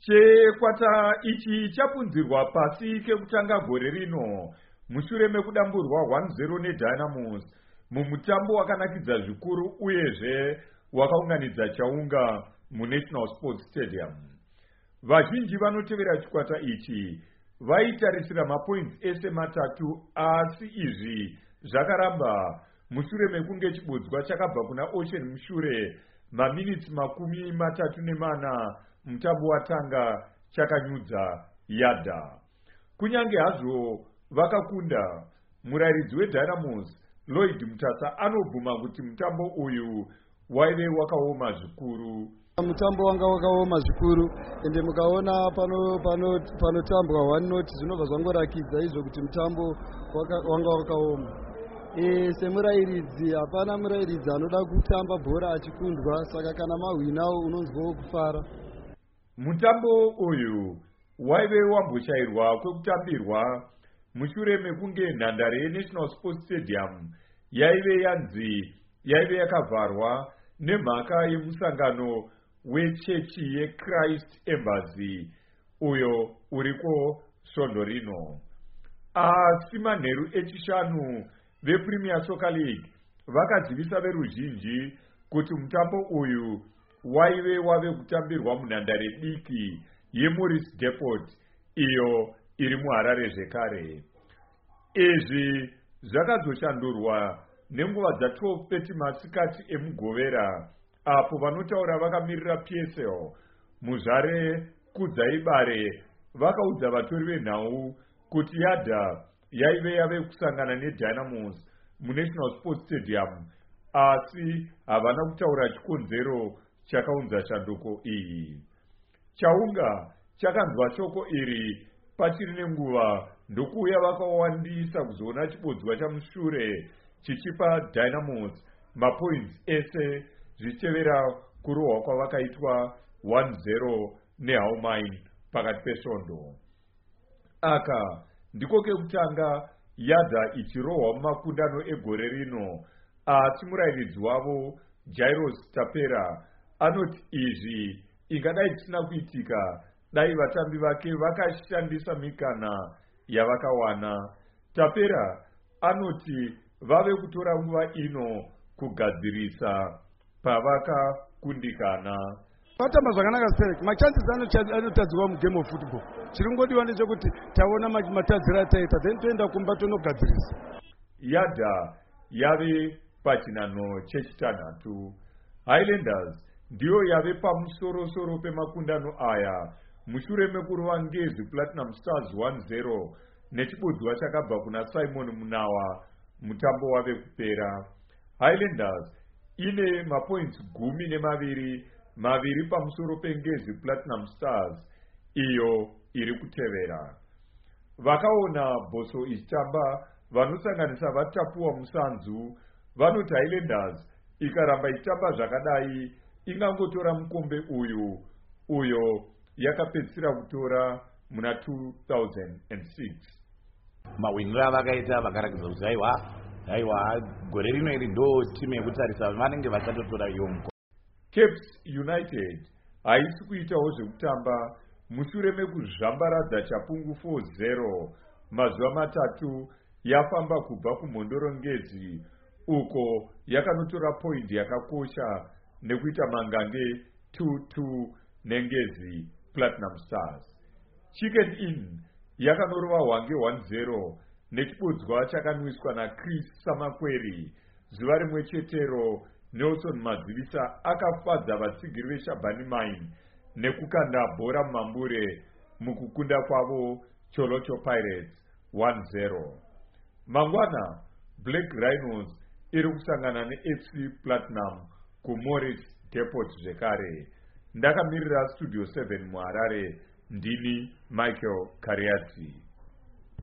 Chikwata ichi chapunzirwa pasi kekutanga gore rino mushure mekudamburwa 1-0 neDynamos mumutambo wakanakidza zvikuru uyezve wakaunganidza chaunga muNational Sports Stadium. Vazhinji vanotevera chikwata ichi vaitarisira mapoints ese matatu, asi izvi zvakaramba mushure mekunge chibodzwa chakabva kuna Ocean mushure maminitsi 34 mutambo watanga chakanyudza Yadha. Kunyange hazvo vakakunda, murairidzi weDynamos Lloyd Mutasa anobvuma kuti mutambo uyu waive wakaoma zvikuru. Mutambo wanga wakaoma zvikuru ende mukaona panotambwa 1-0 zvinobva zvangorakidza izvo kuti mutambo wanga wakaoma. Semurairidzi hapana murairidzi anoda kutamba bhora achikundwa, saka kana mahwinawo unonzwawo kufara. Mutambo uyu waive wamboshayirwa kwekutambirwa mushure mekunge nhandare yeNational Sports Stadium yaive yakavharwa nemhaka yemusangano wechechi yeChrist Embassy uyo uriko svondo rino. Asi manheru echishanu vePremier Soccer League vakazivisa veruzhinji kuti mutambo uyu wave kutambirwa munhandare diki yeMorris Depot iyo iri muHarare zvekare. Izvi zvakazoshandurwa nenguva dza12:30 masikati emugovera, apo vanotaura vakamirira PSL muzvare kudzaibare vakaudza vatori venhau kuti Yadha yave kusangana neDynamos muNational Sports Stadium, asi havana kutaura chikonzero chakaunza shanduko iyi. Chaunga chakanzwa shoko iri pachiri nenguva ndokuuya vakawandisa kuzoona chibodzwa chamushure chichipa Dynamos mapoints ese zvichitevera kurohwa kwavakaitwa 1-0 neHaumain pakati pesvondo. Aka ndiko kekutanga Yadha ichirohwa mumakundano egore rino, asi murairidzi wavo Jairus Tapera anoti izvi ingadai zvisina kuitika dai vatambi vake vakashandisa mikana yavakawana. Tapera anoti vave kutora nguva ino kugadzirisa pavakakundikana. Vatamba zvakanaka Sterek, machances anotadzwa mugame of football. Chirongodiwa ndechekuti taona matadziro ataita then toenda kumba tonogadzirisa. Yadha yave pachinano chechitanhatu. Highlanders ndiyo yave pamusoro pemakundano aya mushure mekurova Ngezi Platinum Stars 1-0 nechibodzwa chakabva kuna Simon Munawa mutambo wave kupera. Highlanders ine mapoints 12 pamusoro peNgezi Platinum Stars iyo iri kutevera. Vakaona Bhoso ichitamba vanosanganisa vaTapuwa Musanzu vanoti Highlanders ikaramba ichitamba zvakadai ingangotora mukombe uyo yakapedzisira kutora muna 2006. Mawiniro avakaita vakarakidza kuti haiwa gore rino iri ndo timu yekutarisa vanenge vachatotora yomko. Caps United haisi kuitawo zvekutamba mushure mekuzvambaradza chapungu 4-0 mazuva matatu yafamba kubva kumhondoro Ngezi, uko yakanotora point yakakosha nekuita mangange 2-2 neNgezi Platinum Stars. Chicken Inn yakanorova Hwange 1-0 nechibodzwa chakanwiswa naChris Samakweri. Zuva rimwe chetero Nelson Madzivisa akafadza vatsigiri veShabani Mine nekukanda bhora mumambure mukukunda kwavo Cholocho Pirates 1-0. Mangwana Black Rhinos iri kusangana neFC Platinum kuMorris Depot zvekare. Ndakamirira Studio 7 muHarare, ndini Michael Kariati.